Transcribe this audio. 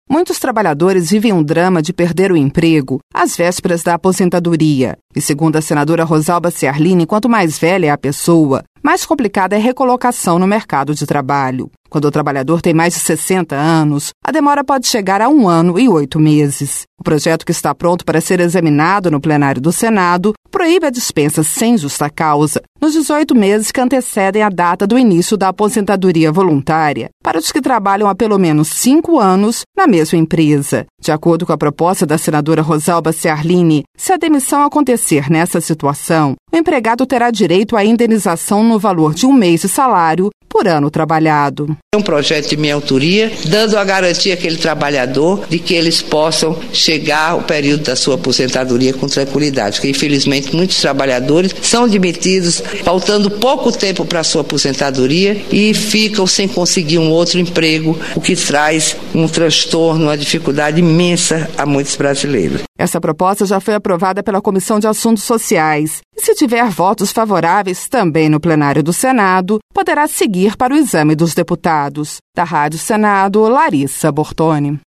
Muitos trabalhadores vivem um drama de perder o emprego às vésperas da aposentadoria. E segundo a senadora Rosalba Ciarline, quanto mais velha é a pessoa, mais complicada é a recolocação no mercado de trabalho. Quando o trabalhador tem mais de 60 anos, a demora pode chegar a 1 ano e 8 meses. O projeto, que está pronto para ser examinado no plenário do Senado, proíbe a dispensa sem justa causa nos 18 meses que antecedem a data do início da aposentadoria voluntária para os que trabalham há pelo menos 5 anos na mesma empresa. De acordo com a proposta da senadora Rosalba Ciarline, se a demissão acontecer nessa situação, o empregado terá direito à indenização no valor de 1 mês de salário por ano trabalhado. É um projeto de minha autoria, dando a garantia àquele trabalhador de que eles possam chegar ao período da sua aposentadoria com tranquilidade, porque infelizmente muitos trabalhadores são demitidos faltando pouco tempo para a sua aposentadoria e ficam sem conseguir um outro emprego, o que traz um transtorno, uma dificuldade imensa a muitos brasileiros. Essa proposta já foi aprovada pela Comissão de Assuntos Sociais e, se tiver votos favoráveis também no plenário do Senado, poderá seguir para o exame dos deputados. Da Rádio Senado, Larissa Bortoni.